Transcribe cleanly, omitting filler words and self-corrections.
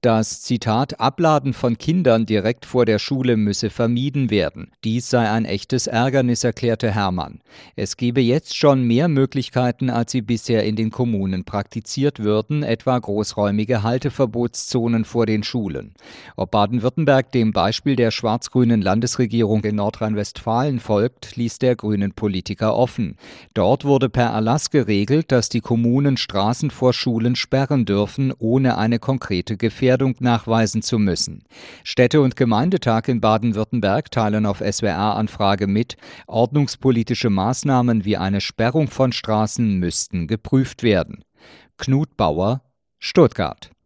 Das Zitat „Abladen von Kindern direkt vor der Schule müsse vermieden werden. Dies sei ein echtes Ärgernis“, erklärte Herrmann. Es gebe jetzt schon mehr Möglichkeiten, als sie bisher in den Kommunen praktiziert würden, etwa großräumige Halteverbotszonen vor den Schulen. Ob Baden-Württemberg dem Beispiel der schwarz-grünen Landesregierung in Nordrhein-Westfalen folgt, ließ der grünen Politiker offen. Dort wurde per Erlass geregelt, dass die Kommunen Straßen vor Schulen sperren dürfen, ohne eine konkrete Gefährdung nachweisen zu müssen. Städte- und Gemeindetag in Baden-Württemberg teilen auf SWR-Anfrage mit, ordnungspolitische Maßnahmen wie eine Sperrung von Straßen müssten geprüft werden. Knut Bauer, Stuttgart.